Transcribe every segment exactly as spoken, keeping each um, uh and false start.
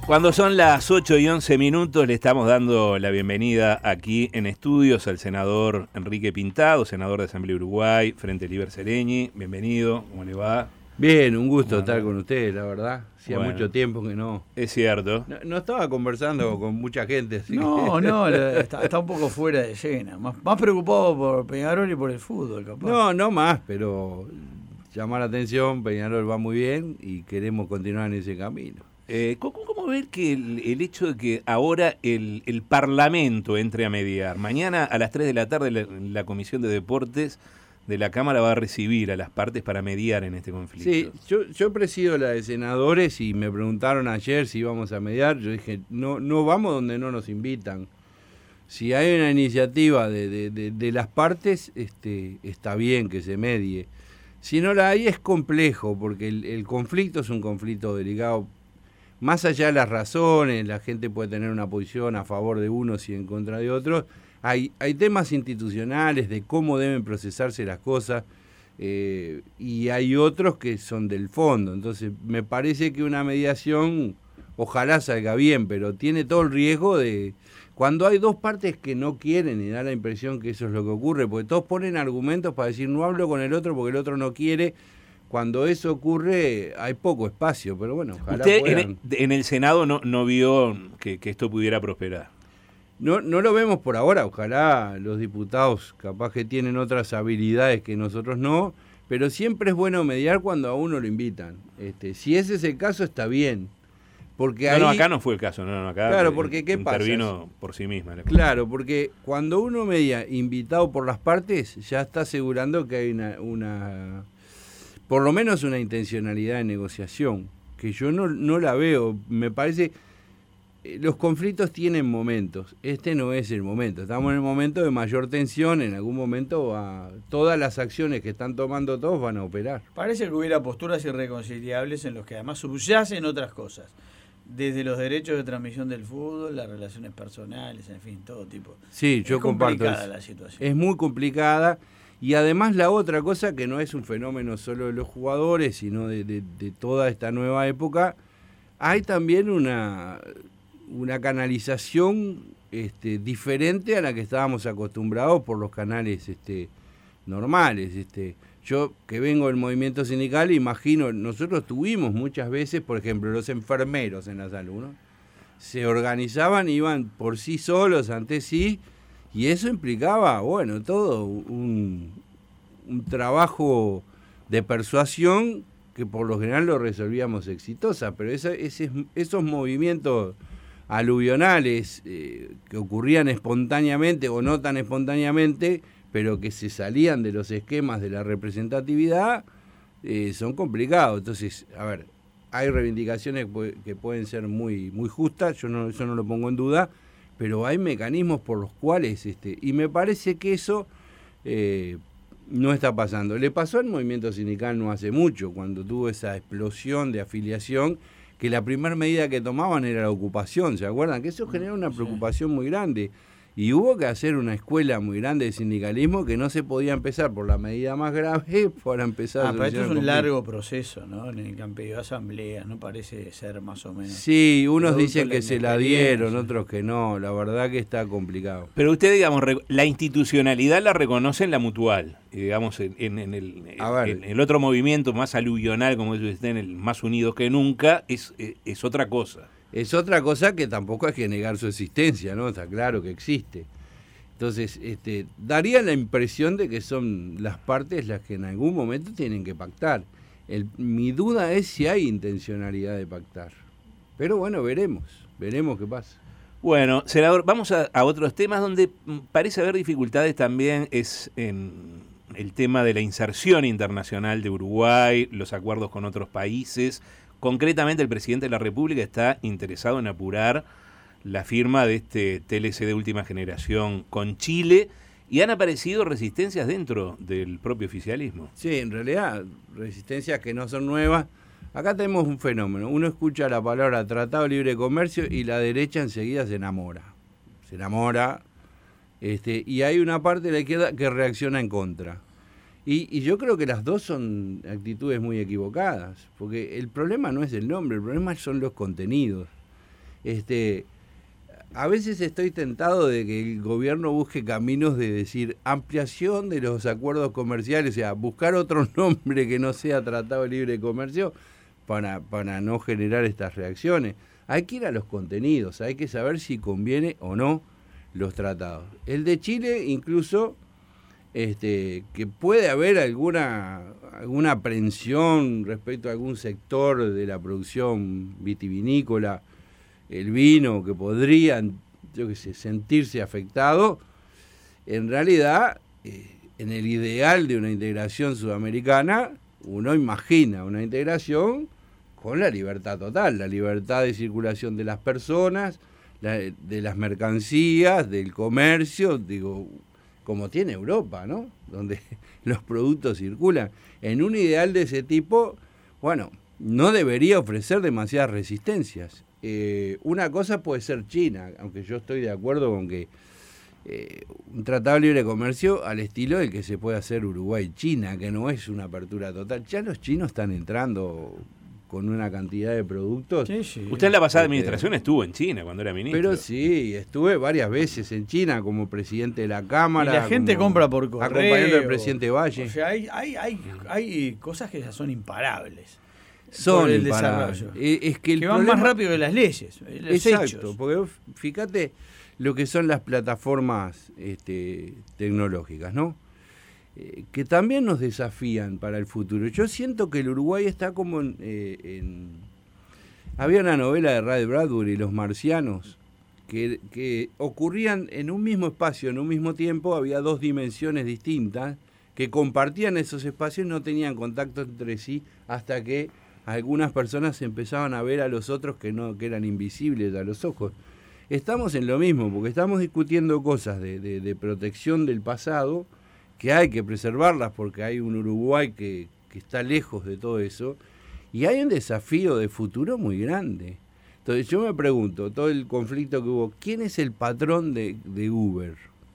Cuando son las ocho y once minutos, le estamos dando la bienvenida aquí en estudios al senador Enrique Pintado, senador de Asamblea Uruguay, Frente Liber Sereñi. Bienvenido, ¿cómo le va? Bien, un gusto Bueno, estar con ustedes, la verdad. Hacía bueno, mucho tiempo que no... Es cierto. No, no estaba conversando con mucha gente, así No, que... no, la- está, está un poco fuera de escena. Más, más preocupado por Peñarol y por el fútbol, capaz. No, no más, pero llamar la atención, Peñarol va muy bien y queremos continuar en ese camino. Eh, ¿cómo, ¿Cómo ver que el, el hecho de que ahora el, el Parlamento entre a mediar? Mañana a las tres de la tarde la, la Comisión de Deportes de la Cámara va a recibir a las partes para mediar en este conflicto. Sí, yo, yo presido la de senadores y me preguntaron ayer si íbamos a mediar. Yo dije, no, no vamos donde no nos invitan. Si hay una iniciativa de, de, de, de las partes, este, está bien que se medie. Si no la hay es complejo, porque el, el conflicto es un conflicto delicado. Más allá de las razones, la gente puede tener una posición a favor de unos y en contra de otros. Hay, hay temas institucionales de cómo deben procesarse las cosas eh, y hay otros que son del fondo. Entonces, me parece que una mediación, ojalá salga bien, pero tiene todo el riesgo de... Cuando hay dos partes que no quieren y da la impresión que eso es lo que ocurre, porque todos ponen argumentos para decir no hablo con el otro porque el otro no quiere. Cuando eso ocurre hay poco espacio, pero bueno, ojalá ¿Usted puedan. en el, en el Senado no, no vio que, que esto pudiera prosperar? No, no lo vemos por ahora, ojalá los diputados capaz que tienen otras habilidades que nosotros no, pero siempre es bueno mediar cuando a uno lo invitan. Este, si ese es el caso está bien, porque No, ahí... no, acá no fue el caso, no, no, acá Claro, porque ¿qué pasa? intervino por sí misma. la- Claro, porque cuando uno media invitado por las partes, ya está asegurando que hay una, una por lo menos una intencionalidad de negociación, que yo no, no la veo. Me parece, eh, los conflictos tienen momentos, este no es el momento, estamos en el momento de mayor tensión, en algún momento va, todas las acciones que están tomando todos van a operar. Parece que hubiera posturas irreconciliables en los que además subyacen otras cosas. Desde los derechos de transmisión del fútbol, las relaciones personales, en fin, todo tipo. Sí, yo es comparto complicada eso. la situación. Es muy complicada. Y además la otra cosa, que no es un fenómeno solo de los jugadores, sino de, de, de toda esta nueva época, hay también una, una canalización este, diferente a la que estábamos acostumbrados por los canales este, normales. Este. Yo, que vengo del movimiento sindical, imagino, nosotros tuvimos muchas veces, por ejemplo, los enfermeros en la salud, ¿no? Se organizaban, iban por sí solos, ante sí, y eso implicaba, bueno, todo un, un trabajo de persuasión que por lo general lo resolvíamos exitosa, pero esa, ese, esos movimientos aluvionales eh, que ocurrían espontáneamente o no tan espontáneamente, pero que se salían de los esquemas de la representatividad, eh, son complicados. Entonces, a ver, hay reivindicaciones que pueden ser muy, muy justas, yo no, eso no lo pongo en duda, pero hay mecanismos por los cuales, este, y me parece que eso eh, no está pasando. Le pasó al movimiento sindical no hace mucho, cuando tuvo esa explosión de afiliación, que la primera medida que tomaban era la ocupación, ¿se acuerdan? Que eso generó una preocupación muy grande. Y hubo que hacer una escuela muy grande de sindicalismo que no se podía empezar por la medida más grave para empezar Ah, a pero esto es un solucionar el largo proceso, ¿no? En el campeón de asambleas, ¿no? Parece ser más o menos. Sí, unos producto dicen de que la se la inexperiencia. dieron, otros que no. La verdad que está complicado. Pero usted, digamos, re- la institucionalidad la reconoce en la mutual. Y, digamos, en, en- en el, A ver. en el otro movimiento más aluvional, como ellos estén, el más unidos que nunca, es, es, es otra cosa. Es otra cosa que tampoco hay que negar su existencia, ¿no? Está claro que existe. Entonces, este, daría la impresión de que son las partes las que en algún momento tienen que pactar. El, mi duda es si hay intencionalidad de pactar. Pero bueno, veremos, veremos qué pasa. Bueno, senador, vamos a, a otros temas donde mm, parece haber dificultades también, es en el tema de la inserción internacional de Uruguay, los acuerdos con otros países. Concretamente, el presidente de la República está interesado en apurar la firma de este T L C de última generación con Chile, y han aparecido resistencias dentro del propio oficialismo. Sí, en realidad, resistencias que no son nuevas. Acá tenemos un fenómeno. Uno escucha la palabra Tratado de Libre Comercio y la derecha enseguida se enamora. Se enamora. Este, y hay una parte de la izquierda que reacciona en contra. Y, y yo creo que las dos son actitudes muy equivocadas, porque el problema no es el nombre, el problema son los contenidos. Este, a veces estoy tentado de que el gobierno busque caminos de decir ampliación de los acuerdos comerciales, o sea, buscar otro nombre que no sea Tratado de Libre Comercio para, para no generar estas reacciones. Hay que ir a los contenidos, hay que saber si conviene o no los tratados. El de Chile incluso, este, que puede haber alguna, alguna aprensión respecto a algún sector de la producción vitivinícola, el vino, que podrían, yo qué sé, sentirse afectado, en realidad, eh, en el ideal de una integración sudamericana, uno imagina una integración con la libertad total, la libertad de circulación de las personas, la, de las mercancías, del comercio, digo, como tiene Europa, ¿no? Donde los productos circulan. En un ideal de ese tipo, bueno, no debería ofrecer demasiadas resistencias. Eh, una cosa puede ser China, aunque yo estoy de acuerdo con que eh, un tratado de libre comercio al estilo del que se puede hacer Uruguay-China, que no es una apertura total. Ya los chinos están entrando con una cantidad de productos. Sí, sí. Usted en la pasada administración estuvo en China cuando era ministro. Pero sí, estuve varias veces en China como presidente de la Cámara. Y la gente compra por correo. Acompañando al presidente Valle. O sea, hay, hay, hay, hay cosas que ya son imparables. Son el imparables. desarrollo. Es que el que van problema... más rápido que las leyes. Los Exacto, hechos. porque fíjate lo que son las plataformas este, tecnológicas, ¿no? Eh, que también nos desafían para el futuro. Yo siento que el Uruguay está como en, eh, en... Había una novela de Ray Bradbury, Los Marcianos, que, que ocurrían en un mismo espacio, en un mismo tiempo, había dos dimensiones distintas que compartían esos espacios y no tenían contacto entre sí hasta que algunas personas empezaban a ver a los otros que no que eran invisibles a los ojos. Estamos en lo mismo, porque estamos discutiendo cosas de, de, de protección del pasado, que hay que preservarlas porque hay un Uruguay que, que está lejos de todo eso, y hay un desafío de futuro muy grande. Entonces yo me pregunto, todo el conflicto que hubo, ¿quién es el patrón de, de Uber?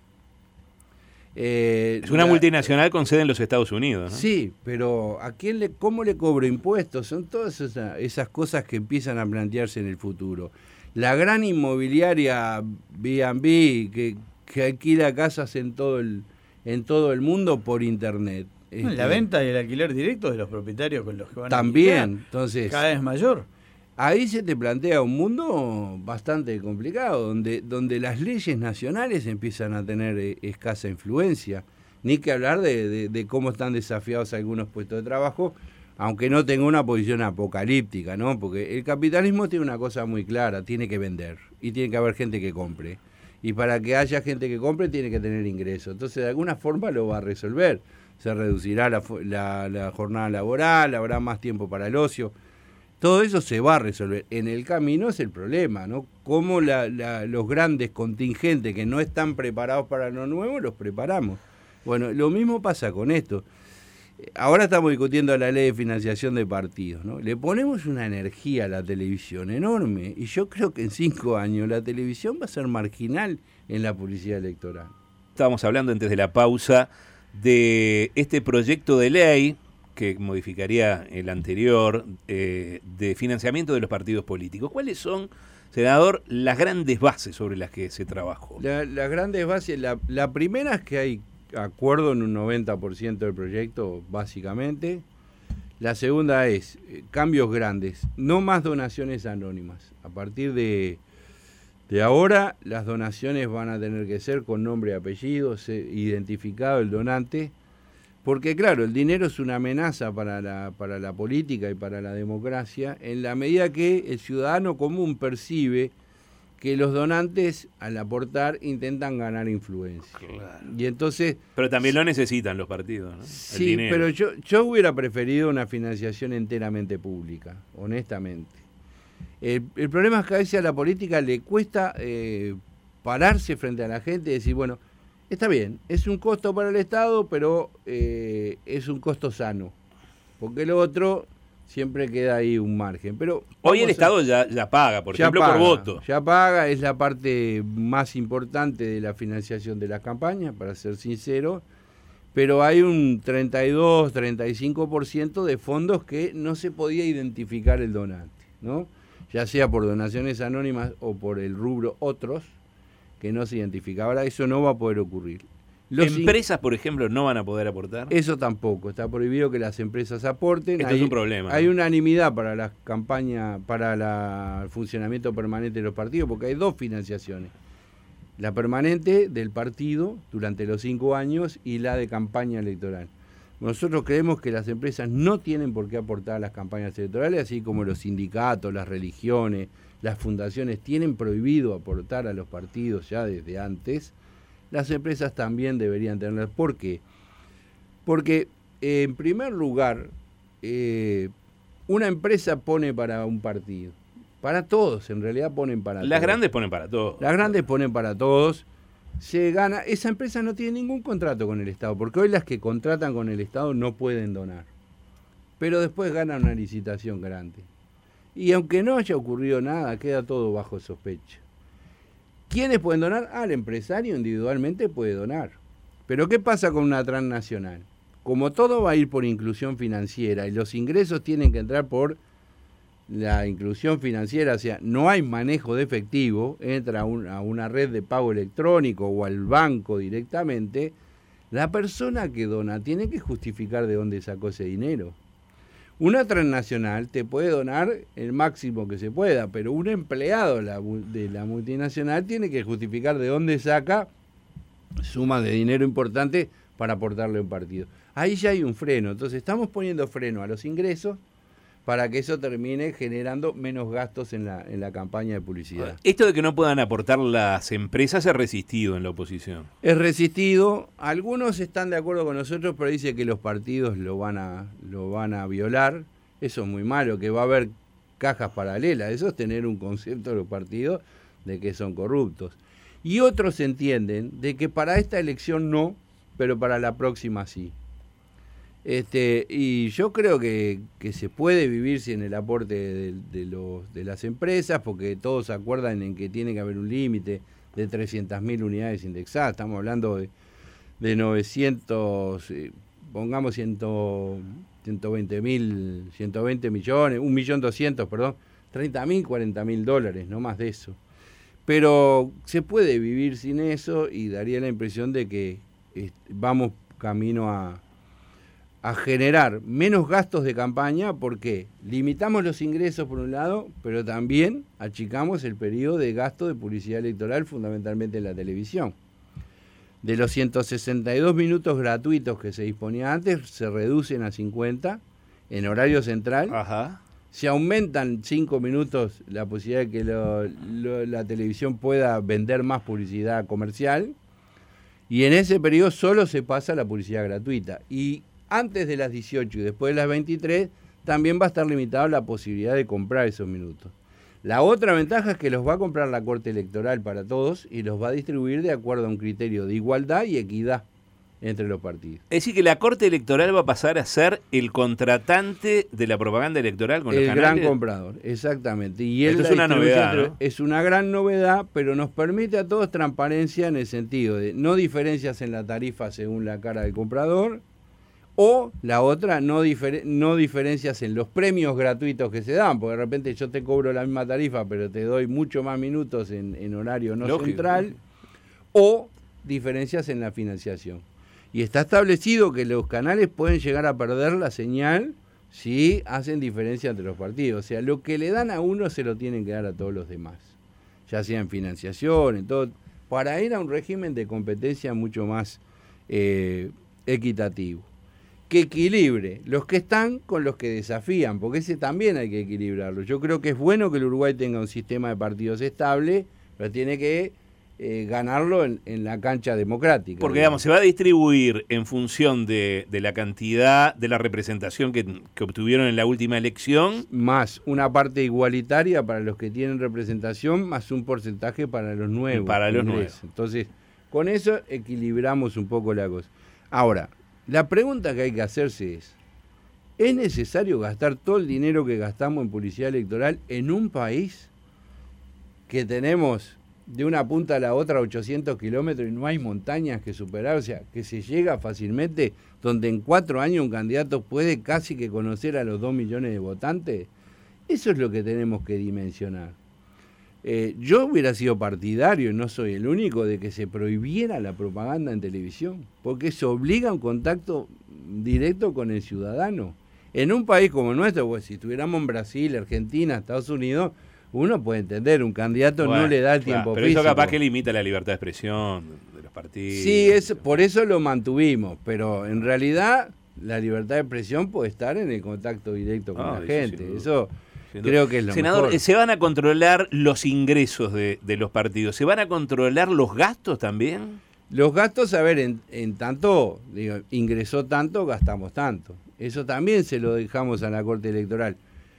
Eh, es una la, multinacional con sede en los Estados Unidos, ¿no? Sí, pero ¿a quién le, cómo le cobro impuestos? Son todas esas, esas cosas que empiezan a plantearse en el futuro. La gran inmobiliaria B and B que, que alquila casas en todo el en todo el mundo por internet. Este, la venta y el alquiler directo de los propietarios con los que van también, a alquilar, entonces cada vez mayor. Ahí se te plantea un mundo bastante complicado, donde, donde las leyes nacionales empiezan a tener eh, escasa influencia. Ni que hablar de, de, de cómo están desafiados algunos puestos de trabajo, aunque no tenga una posición apocalíptica, ¿no? Porque el capitalismo tiene una cosa muy clara, tiene que vender y tiene que haber gente que compre. Y para que haya gente que compre tiene que tener ingresos. Entonces de alguna forma lo va a resolver. Se reducirá la, la, la jornada laboral, habrá más tiempo para el ocio. Todo eso se va a resolver. En el camino es el problema, ¿no? Cómo la, la, los grandes contingentes que no están preparados para lo nuevo, los preparamos. Bueno, lo mismo pasa con esto. Ahora estamos discutiendo la ley de financiación de partidos, ¿no? Le ponemos una energía a la televisión enorme y yo creo que en cinco años la televisión va a ser marginal en la publicidad electoral. Estábamos hablando antes de la pausa de este proyecto de ley que modificaría el anterior, eh, de financiamiento de los partidos políticos. ¿Cuáles son, senador, las grandes bases sobre las que se trabajó? La, las grandes bases, la, la primera es que hay acuerdo en un noventa por ciento del proyecto, básicamente. La segunda es eh, cambios grandes, no más donaciones anónimas. A partir de, de ahora, las donaciones van a tener que ser con nombre y apellido, identificado el donante. Porque claro, el dinero es una amenaza para la, para la política y para la democracia, en la medida que el ciudadano común percibe que los donantes, al aportar, intentan ganar influencia. Claro. Y entonces... Pero también lo necesitan los partidos, ¿no? Sí, el dinero. pero yo, yo hubiera preferido una financiación enteramente pública, honestamente. El, el problema es que a veces a la política le cuesta eh, pararse frente a la gente y decir, bueno, está bien, es un costo para el Estado, pero eh, es un costo sano, porque lo otro siempre queda ahí un margen. Pero hoy el a... Estado ya, ya paga, por ya ejemplo, paga, por voto. Ya paga, es la parte más importante de la financiación de las campañas, para ser sincero, pero hay un treinta y dos, treinta y cinco por ciento de fondos que no se podía identificar el donante, ¿no? ya sea por donaciones anónimas o por el rubro otros, que no se identifica. Ahora eso no va a poder ocurrir. Los ¿Empresas, por ejemplo, no van a poder aportar? Eso tampoco, está prohibido que las empresas aporten. Esto hay, es un problema. Hay ¿no? unanimidad para las campañas, para la, el funcionamiento permanente de los partidos, porque hay dos financiaciones. La permanente del partido durante los cinco años y la de campaña electoral. Nosotros creemos que las empresas no tienen por qué aportar a las campañas electorales, así como los sindicatos, las religiones, las fundaciones tienen prohibido aportar a los partidos ya desde antes. Las empresas también deberían tener. ¿Por qué? Porque, eh, en primer lugar, eh, una empresa pone para un partido. Para todos, en realidad ponen para Las todos. Las grandes ponen para todos. Las grandes ponen para todos. Se gana. Esa empresa no tiene ningún contrato con el Estado, porque hoy las que contratan con el Estado no pueden donar. Pero después ganan una licitación grande. Y aunque no haya ocurrido nada, queda todo bajo sospecha. ¿Quiénes pueden donar? Ah, el empresario individualmente puede donar. Pero ¿qué pasa con una transnacional? Como todo va a ir por inclusión financiera y los ingresos tienen que entrar por la inclusión financiera, o sea, no hay manejo de efectivo, entra a, un, a una red de pago electrónico o al banco directamente, la persona que dona tiene que justificar de dónde sacó ese dinero. Una transnacional te puede donar el máximo que se pueda, pero un empleado de la, de la multinacional tiene que justificar de dónde saca sumas de dinero importante para aportarle a un partido. Ahí ya hay un freno, entonces estamos poniendo freno a los ingresos para que eso termine generando menos gastos en la, en la campaña de publicidad. Esto de que no puedan aportar las empresas es resistido en la oposición. Es resistido, algunos están de acuerdo con nosotros, pero dice que los partidos lo van a, lo van a violar. Eso es muy malo, que va a haber cajas paralelas. Eso es tener un concepto de los partidos de que son corruptos. Y otros entienden de que para esta elección no, pero para la próxima sí. Este, y yo creo que, que se puede vivir sin el aporte de, de, los, de las empresas, porque todos se acuerdan en que tiene que haber un límite de trescientas mil unidades indexadas. Estamos hablando de, de novecientos, eh, pongamos ciento veinte mil, ciento veinte millones, un millón doscientos, perdón, treinta mil, cuarenta mil dólares, no más de eso. Pero se puede vivir sin eso y daría la impresión de que eh, vamos camino a a generar menos gastos de campaña porque limitamos los ingresos por un lado, pero también achicamos el periodo de gasto de publicidad electoral, fundamentalmente en la televisión. De los ciento sesenta y dos minutos gratuitos que se disponía antes, se reducen a cincuenta en horario central. Ajá. Se aumentan cinco minutos la posibilidad de que lo, lo, la televisión pueda vender más publicidad comercial, y en ese periodo solo se pasa la publicidad gratuita. Y antes de las dieciocho y después de las veintitrés, también va a estar limitada la posibilidad de comprar esos minutos. La otra ventaja es que los va a comprar la Corte Electoral para todos y los va a distribuir de acuerdo a un criterio de igualdad y equidad entre los partidos. Es decir, que la Corte Electoral va a pasar a ser el contratante de la propaganda electoral con los el canales. El gran comprador, exactamente. Y él Esto es una novedad, entre, ¿no? Es una gran novedad, pero nos permite a todos transparencia en el sentido de no diferencias en la tarifa según la cara del comprador, o la otra, no, difer- no diferencias en los premios gratuitos que se dan, porque de repente yo te cobro la misma tarifa, pero te doy mucho más minutos en, en horario no Lógico. central, o diferencias en la financiación. Y está establecido que los canales pueden llegar a perder la señal si hacen diferencia entre los partidos. O sea, lo que le dan a uno se lo tienen que dar a todos los demás, ya sea en financiación, en todo, para ir a un régimen de competencia mucho más eh, equitativo. Que equilibre los que están con los que desafían, porque ese también hay que equilibrarlo. Yo creo que es bueno que el Uruguay tenga un sistema de partidos estable, pero tiene que eh, ganarlo en, en la cancha democrática. Porque, digamos, se va a distribuir en función de, de la cantidad de la representación que, que obtuvieron en la última elección. Más una parte igualitaria para los que tienen representación, más un porcentaje para los nuevos. Para los nuevos. Entonces, con eso equilibramos un poco la cosa. Ahora, la pregunta que hay que hacerse es, ¿es necesario gastar todo el dinero que gastamos en publicidad electoral en un país que tenemos de una punta a la otra ochocientos kilómetros y no hay montañas que superar? O sea, que se llega fácilmente, donde en cuatro años un candidato puede casi que conocer a los dos millones de votantes. Eso es lo que tenemos que dimensionar. Eh, yo hubiera sido partidario, no soy el único, de que se prohibiera la propaganda en televisión, porque eso obliga a un contacto directo con el ciudadano. En un país como nuestro, pues si estuviéramos en Brasil, Argentina, Estados Unidos, uno puede entender, un candidato bueno, no le da el tiempo claro, pero físico. Pero eso capaz que limita la libertad de expresión de los partidos. Sí, es, por eso lo mantuvimos, pero en realidad la libertad de expresión puede estar en el contacto directo con ah, la gente. Eso, eso creo que es lo Senador, mejor. ¿se van a controlar los ingresos de, de los partidos? ¿Se van a controlar los gastos también? Los gastos, a ver, en, en tanto, digo, ingresó tanto, gastamos tanto. Eso también se lo dejamos a la Corte Electoral.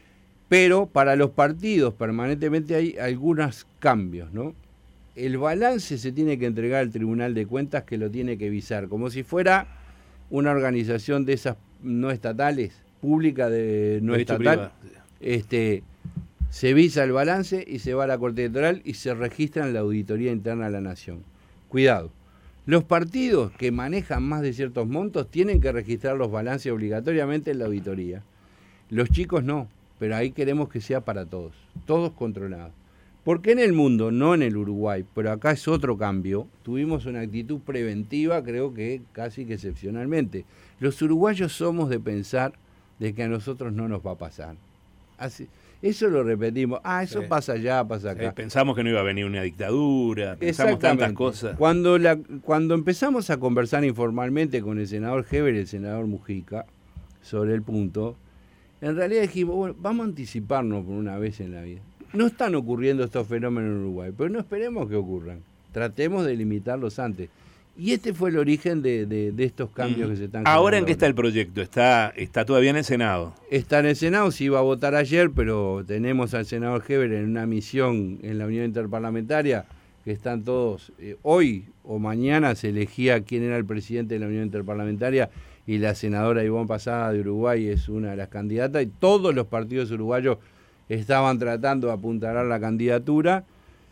Pero para los partidos permanentemente hay algunos cambios, ¿no? El balance se tiene que entregar al Tribunal de Cuentas, que lo tiene que visar, como si fuera una organización de esas no estatales, pública de no estatal. Este, se visa el balance y se va a la Corte Electoral y se registra en la Auditoría Interna de la Nación. Cuidado. Los partidos que manejan más de ciertos montos tienen que registrar los balances obligatoriamente en la auditoría. Los chicos no, pero ahí queremos que sea para todos, todos controlados. Porque en el mundo, no en el Uruguay, pero acá es otro cambio, tuvimos una actitud preventiva, creo que casi que excepcionalmente. Los uruguayos somos de pensar de que a nosotros no nos va a pasar. Así, eso lo repetimos. Ah, eso sí. pasa allá, pasa acá. Sí, pensamos que no iba a venir una dictadura, pensamos tantas cosas. Cuando, la, cuando empezamos a conversar informalmente con el senador Heber y el senador Mujica sobre el punto, en realidad dijimos, bueno, vamos a anticiparnos por una vez en la vida. No están ocurriendo estos fenómenos en Uruguay, pero no esperemos que ocurran. Tratemos de limitarlos antes. Y este fue el origen de, de, de estos cambios mm. que se están generando. ¿Ahora en qué está el proyecto? ¿Está, está todavía en el Senado? Está en el Senado, se iba a votar ayer, pero tenemos al senador Heber en una misión en la Unión Interparlamentaria, que están todos, eh, hoy o mañana se elegía quién era el presidente de la Unión Interparlamentaria, y la senadora Ivonne Pasada de Uruguay es una de las candidatas, y todos los partidos uruguayos estaban tratando de apuntalar la candidatura.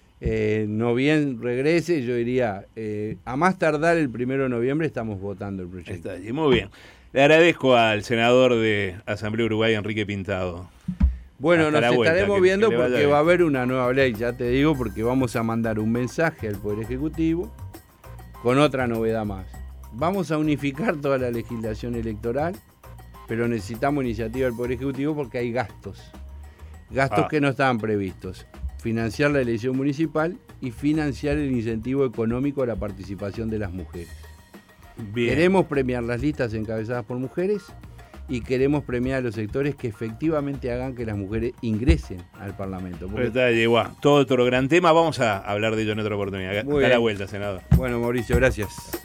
Eh, no bien regrese, yo diría, eh, a más tardar el primero de noviembre estamos votando el proyecto. Está, muy bien. Le agradezco al senador de Asamblea Uruguaya, Enrique Pintado. Bueno, Hasta nos estaremos vuelta, viendo que, que porque va a haber una nueva ley, ya te digo, porque vamos a mandar un mensaje al Poder Ejecutivo con otra novedad más. Vamos a unificar toda la legislación electoral, pero necesitamos iniciativa del Poder Ejecutivo porque hay gastos. Gastos ah. que no estaban previstos. Financiar la elección municipal y financiar el incentivo económico a la participación de las mujeres. Bien. Queremos premiar las listas encabezadas por mujeres y queremos premiar a los sectores que efectivamente hagan que las mujeres ingresen al Parlamento. Porque... Está, igual, todo otro gran tema, vamos a hablar de ello en otra oportunidad. Da la vuelta, senador. Bueno, Mauricio, gracias.